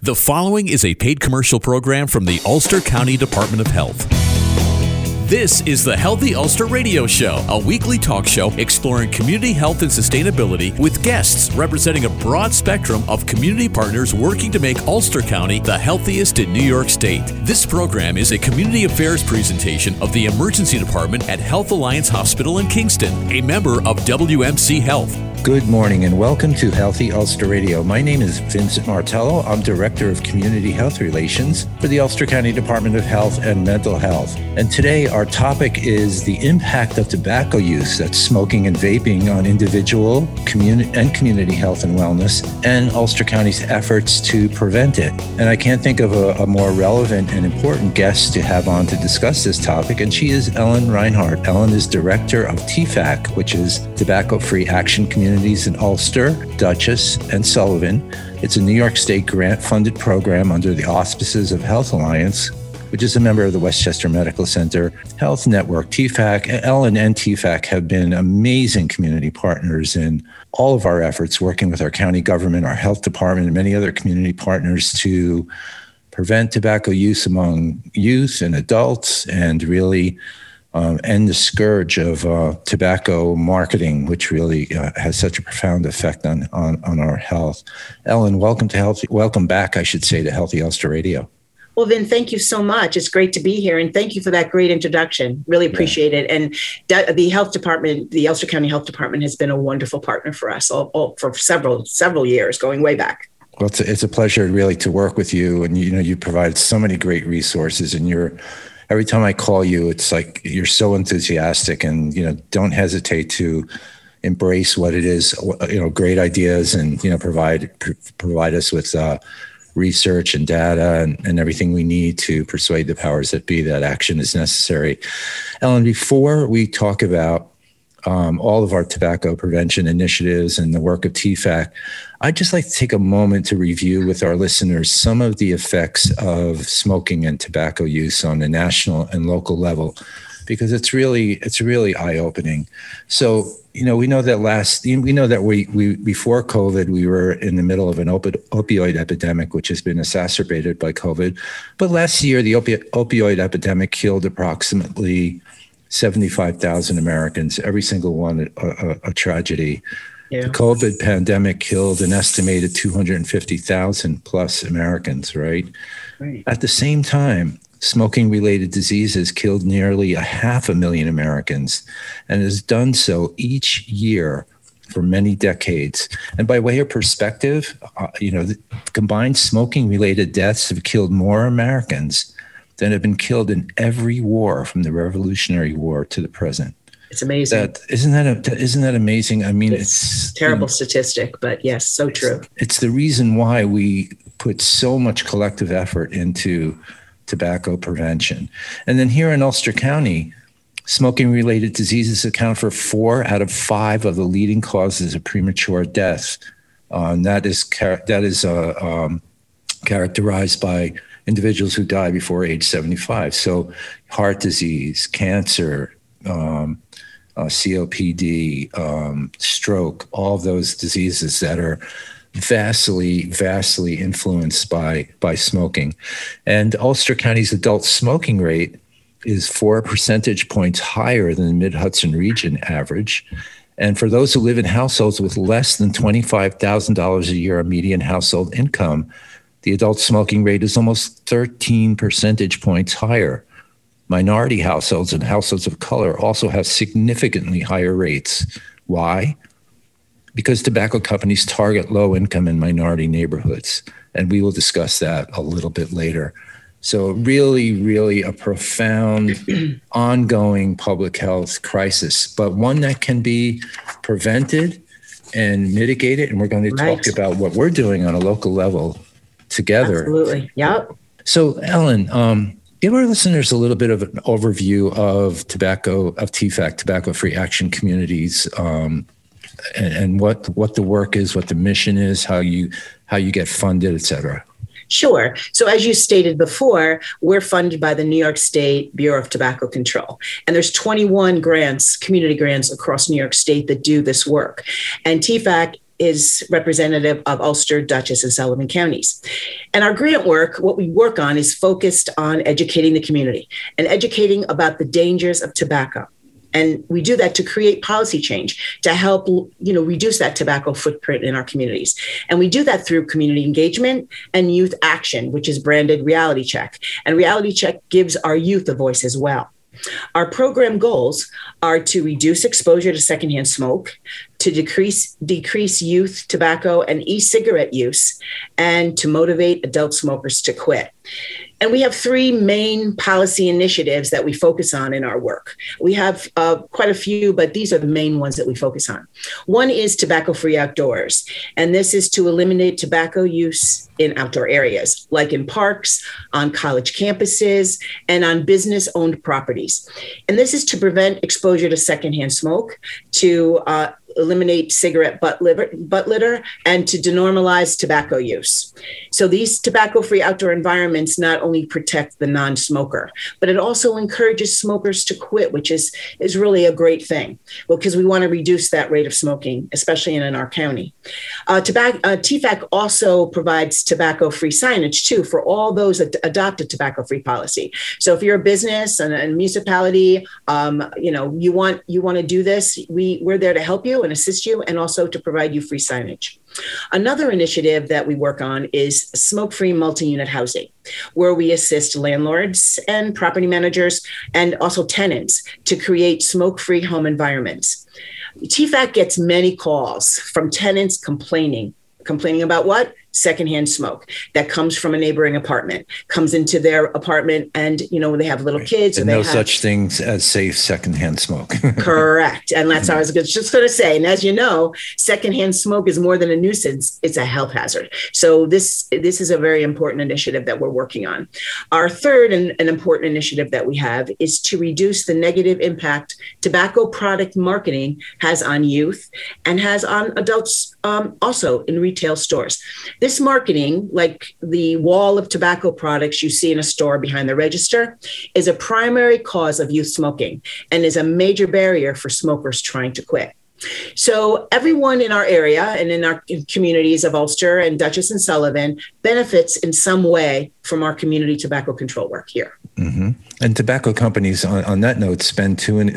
The following is a paid commercial program from the Ulster County Department of Health. This is the Healthy Ulster Radio Show, a weekly talk show exploring community health and sustainability with guests representing a broad spectrum of community partners working to make Ulster County the healthiest in New York State. This program is a community affairs presentation of the Emergency Department at Health Alliance Hospital in Kingston, a member of WMC Health. Good morning and welcome to Healthy Ulster Radio. My name is Vincent Martello. I'm Director of Community Health Relations for the Ulster County Department of Health and Mental Health. And today our topic is the impact of tobacco use, that's smoking and vaping, on individual, community health and wellness, and Ulster County's efforts to prevent it. And I can't think of a more relevant and important guest to have on to discuss this topic, and she is Ellen Reinhardt. Ellen is Director of TFAC, which is Tobacco-Free Action Communities in Ulster, Dutchess, and Sullivan. It's a New York State grant-funded program under the auspices of Health Alliance, which is a member of the Westchester Medical Center Health Network. TFAC, Ellen and TFAC have been amazing community partners in all of our efforts, working with our county government, our health department, and many other community partners to prevent tobacco use among youth and adults, and really end the scourge of tobacco marketing, which really has such a profound effect on our health. Ellen, welcome back, I should say, to Healthy Ulster Radio. Well, Vin, thank you so much. It's great to be here, and thank you for that great introduction. Really appreciate it. And the health department, the Ulster County Health Department, has been a wonderful partner for us all for several years, going way back. Well, it's a pleasure really to work with you, and you provide so many great resources, and every time I call you, it's like you're so enthusiastic, and don't hesitate to embrace what it is, great ideas, and provide us with research and data and everything we need to persuade the powers that be that action is necessary. Ellen, before we talk about all of our tobacco prevention initiatives and the work of TFAC, I'd just like to take a moment to review with our listeners some of the effects of smoking and tobacco use on the national and local level, because it's really eye-opening. So, we know that we before COVID, we were in the middle of an opioid epidemic, which has been exacerbated by COVID. But last year, the opioid epidemic killed approximately 75,000 Americans, every single one a tragedy. Yeah. The COVID pandemic killed an estimated 250,000 plus Americans, right? At the same time, smoking-related diseases killed nearly 500,000 Americans, and has done so each year for many decades. And by way of perspective, the combined smoking-related deaths have killed more Americans than have been killed in every war from the Revolutionary War to the present. It's amazing. Isn't that amazing? I mean, it's a terrible statistic, but yes, so true. It's the reason why we put so much collective effort into tobacco prevention. And then here in Ulster County, smoking-related diseases account for 4 out of 5 of the leading causes of premature death. That is characterized by individuals who die before age 75. So heart disease, cancer, COPD, stroke, all of those diseases that are vastly influenced by smoking. And Ulster County's adult smoking rate is 4 percentage points higher than the Mid-Hudson region average. And for those who live in households with less than $25,000 a year of median household income, the adult smoking rate is almost 13 percentage points higher. Minority households and households of color also have significantly higher rates. Why? Because tobacco companies target low income and minority neighborhoods. And we will discuss that a little bit later. So really a profound ongoing public health crisis, but one that can be prevented and mitigated. And we're going to talk about what we're doing on a local level together. Absolutely. Yep. So Ellen, give our listeners a little bit of an overview of TFAC, Tobacco-Free Action Communities, and what the work is, what the mission is, how you get funded, et cetera. Sure. So as you stated before, we're funded by the New York State Bureau of Tobacco Control. And there's 21 grants, community grants across New York State that do this work. And TFAC is representative of Ulster, Dutchess, and Sullivan counties. And our grant work, what we work on is focused on educating the community and educating about the dangers of tobacco. And we do that to create policy change to help, reduce that tobacco footprint in our communities. And we do that through community engagement and youth action, which is branded Reality Check. And Reality Check gives our youth a voice as well. Our program goals are to reduce exposure to secondhand smoke, to decrease youth tobacco and e-cigarette use, and to motivate adult smokers to quit. And we have three main policy initiatives that we focus on in our work. We have quite a few, but these are the main ones that we focus on. One is tobacco-free outdoors, and this is to eliminate tobacco use in outdoor areas, like in parks, on college campuses, and on business-owned properties. And this is to prevent exposure to secondhand smoke, to eliminate cigarette butt litter, and to denormalize tobacco use. So these tobacco-free outdoor environments not only protect the non-smoker, but it also encourages smokers to quit, which is really a great thing. Well, because we want to reduce that rate of smoking, especially in our county. TFAC also provides tobacco-free signage too for all those that adopt a tobacco-free policy. So if you're a business and a municipality, you want to do this, we're there to help you and assist you, and also to provide you free signage. Another initiative that we work on is smoke-free multi-unit housing, where we assist landlords and property managers and also tenants to create smoke-free home environments. TFAC gets many calls from tenants complaining about what? Secondhand smoke that comes from a neighboring apartment, comes into their apartment, and they have little kids. And such things as safe secondhand smoke. Correct. And that's what I was just going to say. And as you know, secondhand smoke is more than a nuisance. It's a health hazard. So this is a very important initiative that we're working on. Our third and an important initiative that we have is to reduce the negative impact tobacco product marketing has on youth and has on adults also in retail stores. This marketing, like the wall of tobacco products you see in a store behind the register, is a primary cause of youth smoking and is a major barrier for smokers trying to quit. So everyone in our area and in our communities of Ulster and Dutchess and Sullivan benefits in some way from our community tobacco control work here. Mm-hmm. And tobacco companies, on that note, spend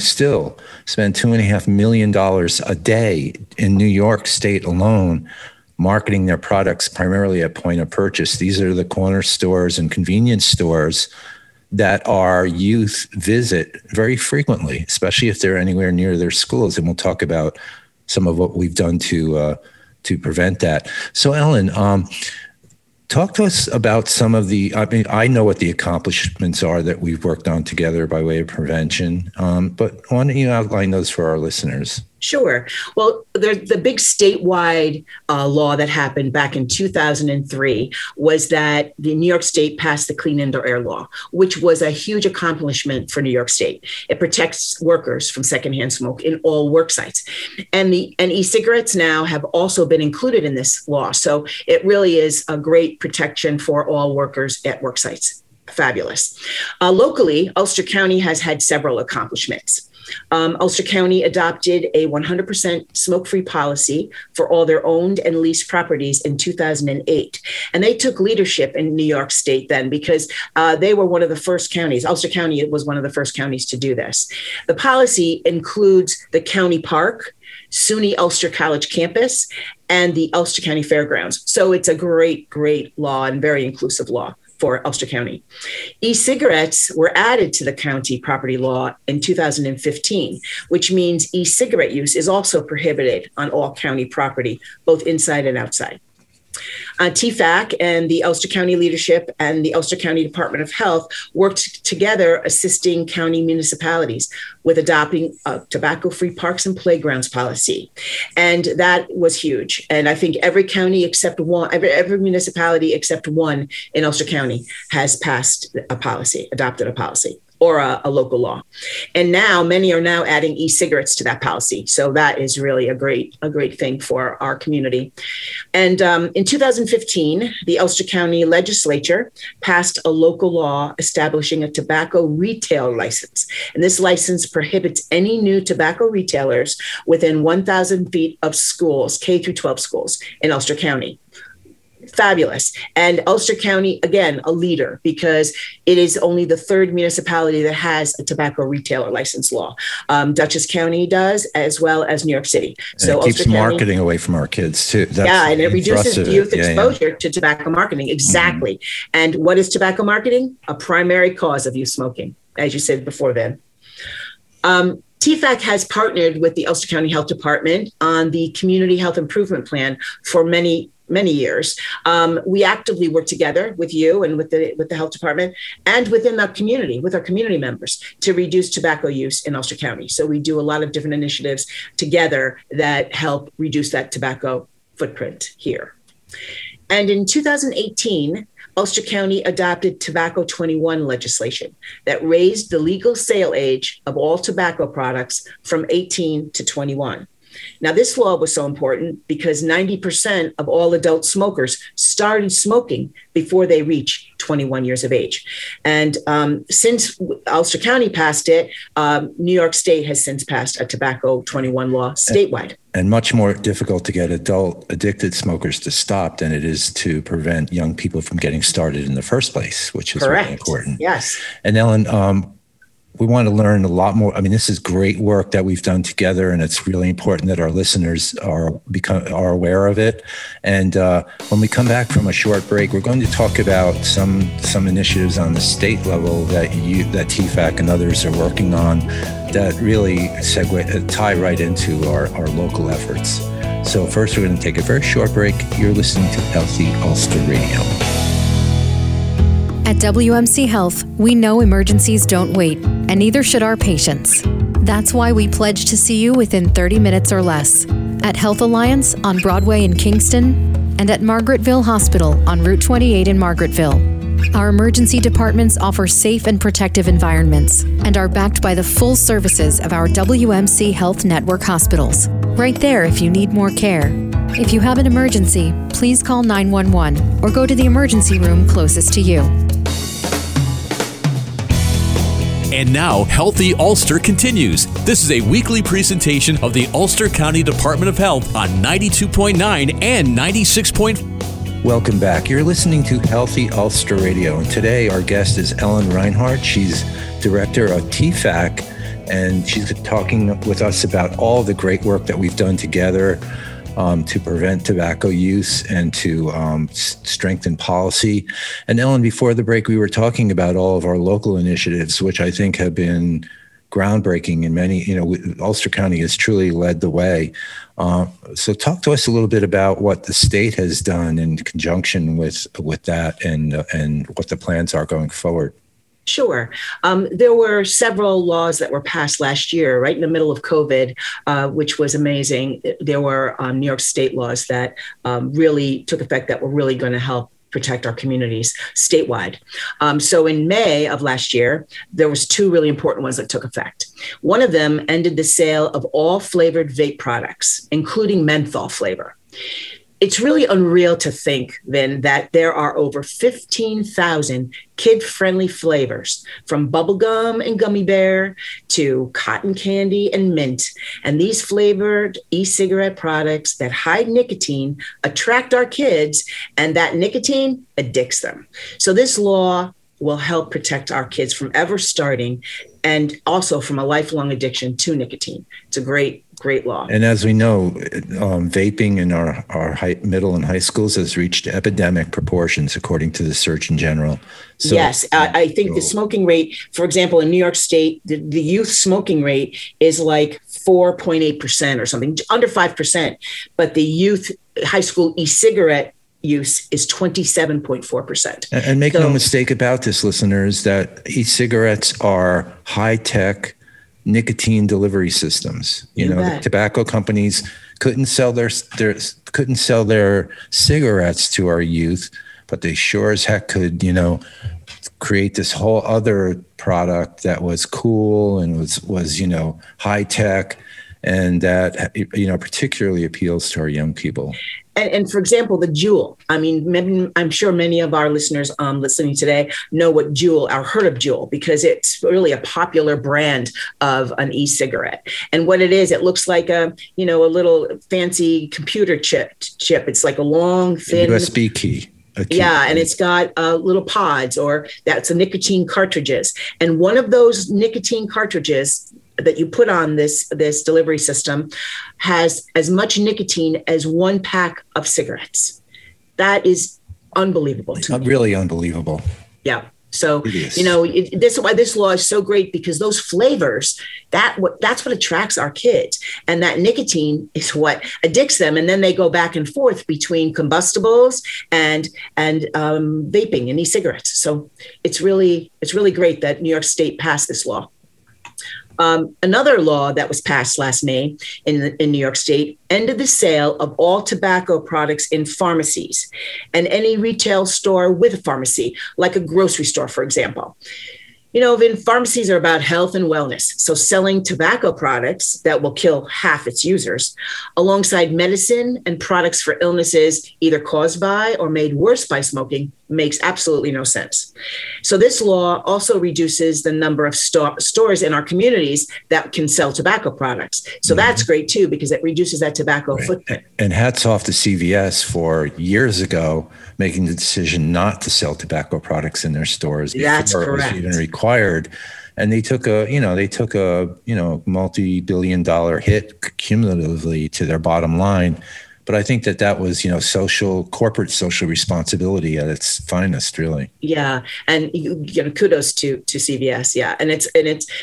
$2.5 million a day in New York State alone marketing their products primarily at point of purchase. These are the corner stores and convenience stores that our youth visit very frequently, especially if they're anywhere near their schools. And we'll talk about some of what we've done to prevent that. So, Ellen, talk to us about some of I know what the accomplishments are that we've worked on together by way of prevention, but why don't you outline those for our listeners? Sure. Well, the big statewide law that happened back in 2003 was that the New York State passed the Clean Indoor Air Law, which was a huge accomplishment for New York State. It protects workers from secondhand smoke in all work sites. And e-cigarettes now have also been included in this law. So it really is a great protection for all workers at work sites. Fabulous. Locally, Ulster County has had several accomplishments. Ulster County adopted a 100% smoke-free policy for all their owned and leased properties in 2008. And they took leadership in New York State then because they were one of the first counties. Ulster County was one of the first counties to do this. The policy includes the county park, SUNY Ulster College campus, and the Ulster County Fairgrounds. So it's a great, great law and very inclusive law for Ulster County. E-cigarettes were added to the county property law in 2015, which means e-cigarette use is also prohibited on all county property, both inside and outside. TFAC and the Ulster County leadership and the Ulster County Department of Health worked together assisting county municipalities with adopting a tobacco-free parks and playgrounds policy. And that was huge. And I think every county except one, every municipality except one in Ulster County has adopted a policy. or a local law. And now many are now adding e-cigarettes to that policy. So that is really a great thing for our community. And in 2015, the Ulster County Legislature passed a local law establishing a tobacco retail license. And this license prohibits any new tobacco retailers within 1,000 feet of schools, K through 12 schools in Ulster County. Fabulous. And Ulster County, again, a leader, because it is only the third municipality that has a tobacco retailer license law. Dutchess County does, as well as New York City. So it keeps marketing away from our kids too. And it reduces youth exposure to tobacco marketing. Exactly. Mm-hmm. And what is tobacco marketing? A primary cause of youth smoking, as you said before, Vin. TFAC has partnered with the Ulster County Health Department on the Community Health Improvement Plan for many years. We actively work together with you and with the health department and within the community, with our community members, to reduce tobacco use in Ulster County. So we do a lot of different initiatives together that help reduce that tobacco footprint here. And in 2018, Ulster County adopted Tobacco 21 legislation that raised the legal sale age of all tobacco products from 18 to 21. Now, this law was so important because 90% of all adult smokers started smoking before they reach 21 years of age. And since Ulster County passed it, New York State has since passed a Tobacco 21 law statewide. And much more difficult to get adult addicted smokers to stop than it is to prevent young people from getting started in the first place, which is Correct. Really important. Yes. And Ellen, we want to learn a lot more. I mean, this is great work that we've done together, and it's really important that our listeners are aware of it. And when we come back from a short break, we're going to talk about some initiatives on the state level that TFAC and others are working on that really tie right into our local efforts. So first, we're going to take a very short break. You're listening to Healthy Ulster Radio. At WMC Health, we know emergencies don't wait, and neither should our patients. That's why we pledge to see you within 30 minutes or less at Health Alliance on Broadway in Kingston and at Margaretville Hospital on Route 28 in Margaretville. Our emergency departments offer safe and protective environments and are backed by the full services of our WMC Health Network hospitals. Right there if you need more care. If you have an emergency, please call 911 or go to the emergency room closest to you. And now, Healthy Ulster continues. This is a weekly presentation of the Ulster County Department of Health on 92.9 and 96.5. Welcome back. You're listening to Healthy Ulster Radio. And today our guest is Ellen Reinhardt. She's director of TFAC, and she's talking with us about all the great work that we've done together to prevent tobacco use and to strengthen policy. And Ellen, before the break, we were talking about all of our local initiatives, which I think have been groundbreaking in many, Ulster County has truly led the way. So talk to us a little bit about what the state has done in conjunction with that and what the plans are going forward. Sure. There were several laws that were passed last year, right in the middle of COVID, which was amazing. There were New York State laws that really took effect that were really going to help protect our communities statewide. So in May of last year, there was two really important ones that took effect. One of them ended the sale of all flavored vape products, including menthol flavor. It's really unreal to think, then, that there are over 15,000 kid-friendly flavors, from bubblegum and gummy bear to cotton candy and mint. And these flavored e-cigarette products that hide nicotine attract our kids, and that nicotine addicts them. So this law will help protect our kids from ever starting and also from a lifelong addiction to nicotine. It's a great law. And as we know, vaping in our middle and high schools has reached epidemic proportions, according to the Surgeon General. So, yes, I think the smoking rate, for example, in New York State, the youth smoking rate is like 4.8% or something, under 5%. But the youth high school e-cigarette use is 27.4%. And make no mistake about this, listeners, that e-cigarettes are high-tech nicotine delivery systems. The tobacco companies couldn't sell their cigarettes to our youth, but they sure as heck could, create this whole other product that was cool and was high tech, and that particularly appeals to our young people. And for example, the Juul. I mean, I'm sure many of our listeners listening today know what Juul or heard of Juul, because it's really a popular brand of an e-cigarette. And what it is, it looks like a little fancy computer chip. It's like a long, thin USB key. Yeah, and it's got little pods, or that's a nicotine cartridges. And one of those nicotine cartridges that you put on this delivery system has as much nicotine as one pack of cigarettes. That is unbelievable to me. Really unbelievable. Yeah. So, this is why this law is so great, because those flavors, that's what attracts our kids. And that nicotine is what addicts them. And then they go back and forth between combustibles and vaping and e-cigarettes. So it's really great that New York State passed this law. Another law that was passed last May in New York State ended the sale of all tobacco products in pharmacies and any retail store with a pharmacy, like a grocery store, for example. Pharmacies are about health and wellness. So selling tobacco products that will kill half its users, alongside medicine and products for illnesses either caused by or made worse by smoking, makes absolutely no sense. So this law also reduces the number of stores in our communities that can sell tobacco products. So that's great too, because it reduces that tobacco footprint. And hats off to CVS for years ago making the decision not to sell tobacco products in their stores. That's correct. It was even required. And they took a multi-billion-dollar hit cumulatively to their bottom line. But I think that was, corporate social responsibility at its finest, really. Yeah, and kudos to CVS. Yeah, and it's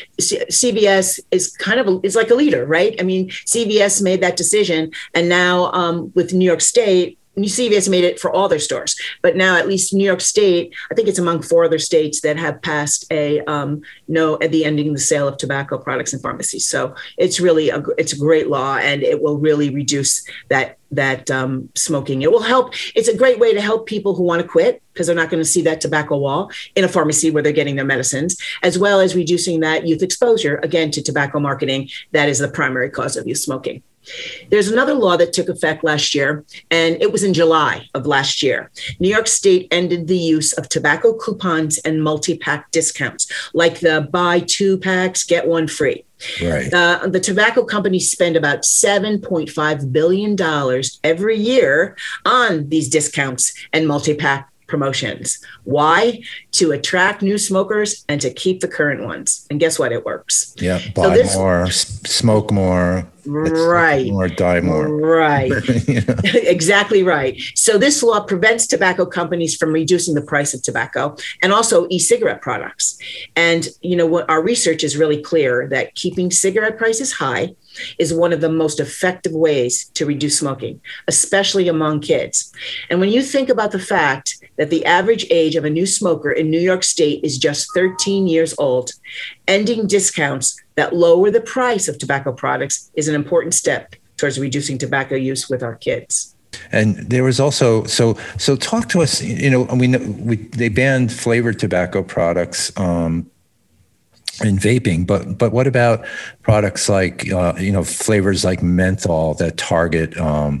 CVS is is like a leader, right? I mean, CVS made that decision, and now with New York State, CVS made it for all their stores, but now at least New York State, I think it's among 4 other states that have passed a no at the ending the sale of tobacco products in pharmacies. So it's really it's a great law, and it will really reduce that smoking. It will help. It's a great way to help people who want to quit, because they're not going to see that tobacco wall in a pharmacy where they're getting their medicines, as well as reducing that youth exposure, again, to tobacco marketing. That is the primary cause of youth smoking. There's another law that took effect last year, and it was in July of last year. New York State ended the use of tobacco coupons and multi-pack discounts, like the buy 2 packs, get 1 free. Right. The tobacco companies spend about $7.5 billion every year on these discounts and multi-pack promotions. Why? To attract new smokers and to keep the current ones. And guess what? It works. Yeah. Buy more, smoke more. Right. More, die more. Right. Exactly right. So this law prevents tobacco companies from reducing the price of tobacco and also e-cigarette products. And, what our research is really clear that keeping cigarette prices high is one of the most effective ways to reduce smoking, especially among kids. And when you think about the fact that the average age of a new smoker in New York State is just 13 years old, ending discounts that lower the price of tobacco products is an important step towards reducing tobacco use with our kids. And there was also, so talk to us, they banned flavored tobacco products in vaping, but what about products like, flavors like menthol that target,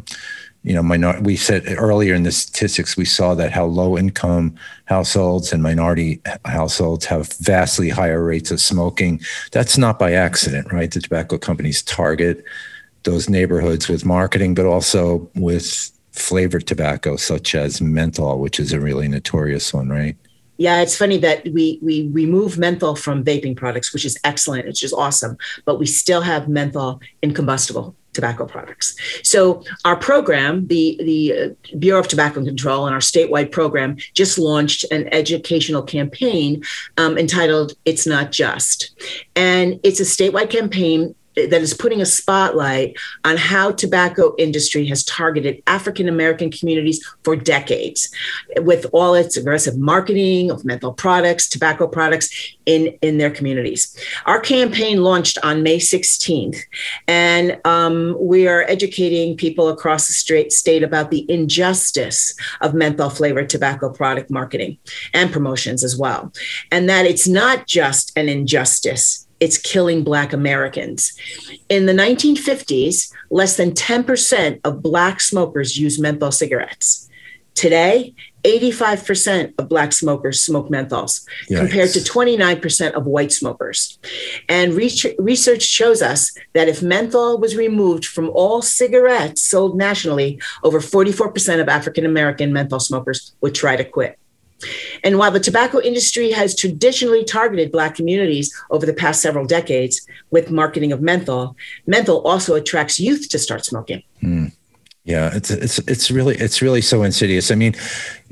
we said earlier in the statistics, we saw that how low-income households and minority households have vastly higher rates of smoking. That's not by accident, right? The tobacco companies target those neighborhoods with marketing, but also with flavored tobacco, such as menthol, which is a really notorious one, right? Yeah, it's funny that we remove menthol from vaping products, which is excellent, which is awesome, but we still have menthol in combustible tobacco products. So our program, the Bureau of Tobacco Control, and our statewide program just launched an educational campaign entitled It's Not Just. And it's a statewide campaign that is putting a spotlight on how tobacco industry has targeted African American communities for decades, with all its aggressive marketing of menthol products, tobacco products in their communities. Our campaign launched on May 16th, and we are educating people across the state about the injustice of menthol flavored tobacco product marketing and promotions as well, and that it's not just an injustice. It's killing Black Americans. In the 1950s, less than 10% of Black smokers used menthol cigarettes. Today, 85% of Black smokers smoke menthols, compared to 29% of white smokers. And research shows us that if menthol was removed from all cigarettes sold nationally, over 44% of African American menthol smokers would try to quit. And while the tobacco industry has traditionally targeted Black communities over the past several decades with marketing of menthol, menthol also attracts youth to start smoking. Yeah, it's really so insidious. I mean,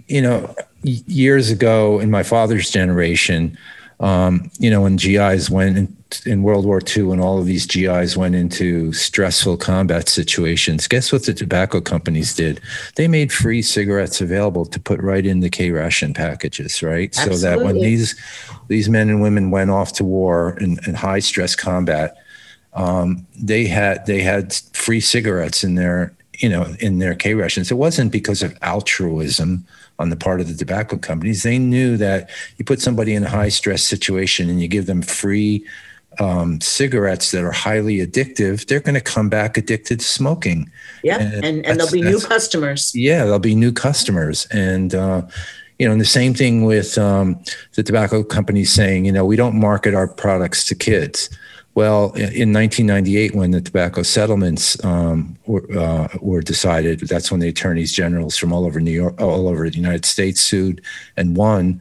years ago in my father's generation, when GIs went in World War II, when all of these GIs went into stressful combat situations, guess what the tobacco companies did? They made free cigarettes available to put right in the K-ration packages, right? Absolutely. So that when these men and women went off to war in high stress combat, they had free cigarettes in their K-rations. It wasn't because of altruism on the part of the tobacco companies. They knew that you put somebody in a high stress situation and you give them free cigarettes that are highly addictive, they're going to come back addicted to smoking. Yeah, and there'll be new customers. Yeah, there'll be new customers. And, and the same thing with the tobacco companies saying, we don't market our products to kids. Well, in 1998, when the tobacco settlements were decided, that's when the attorneys generals from all over New York, all over the United States sued and won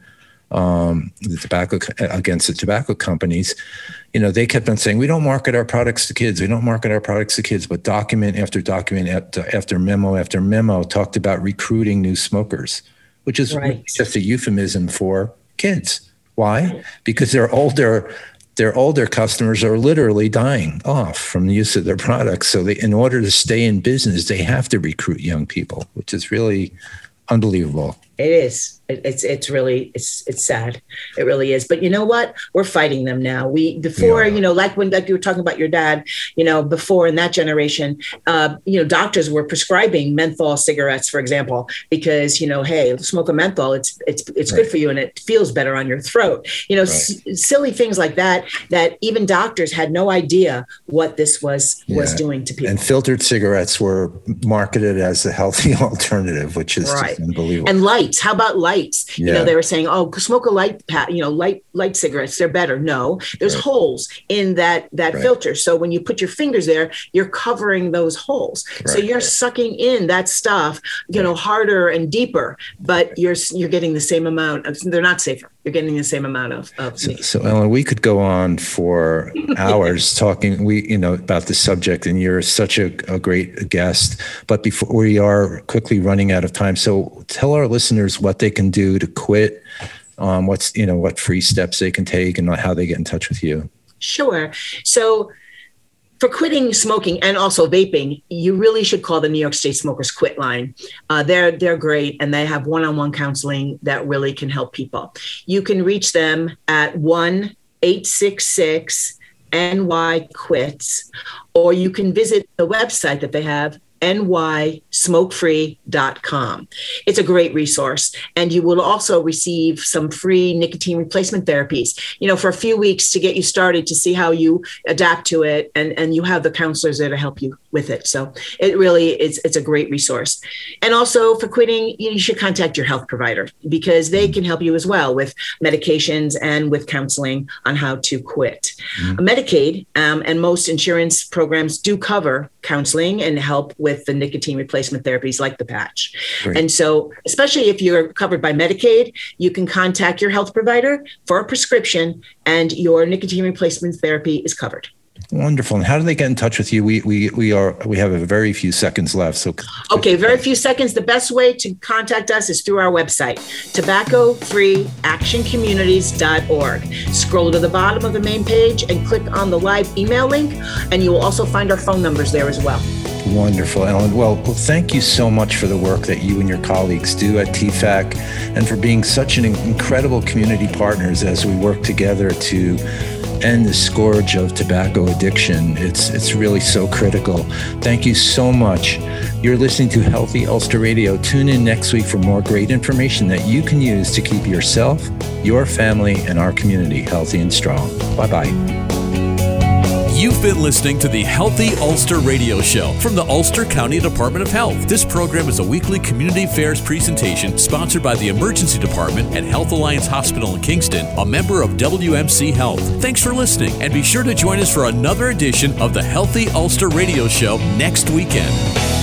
against the tobacco companies. They kept on saying, we don't market our products to kids. We don't market our products to kids. But document after document after memo after memo talked about recruiting new smokers, which is just a euphemism for kids. Why? Because their older customers are literally dying off from the use of their products. So in order to stay in business, they have to recruit young people, which is really unbelievable. It is. It's really sad. It really is. But you know what? We're fighting them now. Like you were talking about your dad, before in that generation, doctors were prescribing menthol cigarettes, for example, because, hey, smoke a menthol. It's good for you and it feels better on your throat. Silly things like that even doctors had no idea what this was doing to people. And filtered cigarettes were marketed as a healthy alternative, which is just unbelievable. And lights. How about lights? They were saying, oh, smoke a light, light cigarettes. They're better. No, there's holes in that filter. So when you put your fingers there, you're covering those holes. So you're sucking in that stuff, harder and deeper, but you're getting the same amount of, they're not safer. You're getting the same amount of. So Ellen, we could go on for hours talking, about the subject, and you're such a great guest. But before we are quickly running out of time, so tell our listeners what they can do to quit. What free steps they can take, and how they get in touch with you. Sure. So for quitting smoking and also vaping, you really should call the New York State Smokers Quit Line. They're great, and they have one-on-one counseling that really can help people. You can reach them at 1-866-NY-QUITS, or you can visit the website that they have, nysmokefree.com. It's a great resource. And you will also receive some free nicotine replacement therapies, for a few weeks to get you started, to see how you adapt to it. And you have the counselors there to help you with it. So it really it's a great resource. And also for quitting, you should contact your health provider, because they can help you as well with medications and with counseling on how to quit. Medicaid and most insurance programs do cover counseling and help with the nicotine replacement therapies like the patch. Right. And so, especially if you're covered by Medicaid, you can contact your health provider for a prescription and your nicotine replacement therapy is covered. Wonderful. And how do they get in touch with you? We have a very few seconds left. So okay, very few seconds. The best way to contact us is through our website, tobaccofreeactioncommunities.org. Scroll to the bottom of the main page and click on the live email link, and you will also find our phone numbers there as well. Wonderful, Ellen. Well, thank you so much for the work that you and your colleagues do at TFAC, and for being such an incredible community partners as we work together to end the scourge of tobacco addiction. It's really so critical. Thank you so much. You're listening to Healthy Ulster Radio. Tune in next week for more great information that you can use to keep yourself, your family, and our community healthy and strong. Bye-bye. You've been listening to the Healthy Ulster Radio Show from the Ulster County Department of Health. This program is a weekly community affairs presentation sponsored by the Emergency Department at Health Alliance Hospital in Kingston, a member of WMC Health. Thanks for listening, and be sure to join us for another edition of the Healthy Ulster Radio Show next weekend.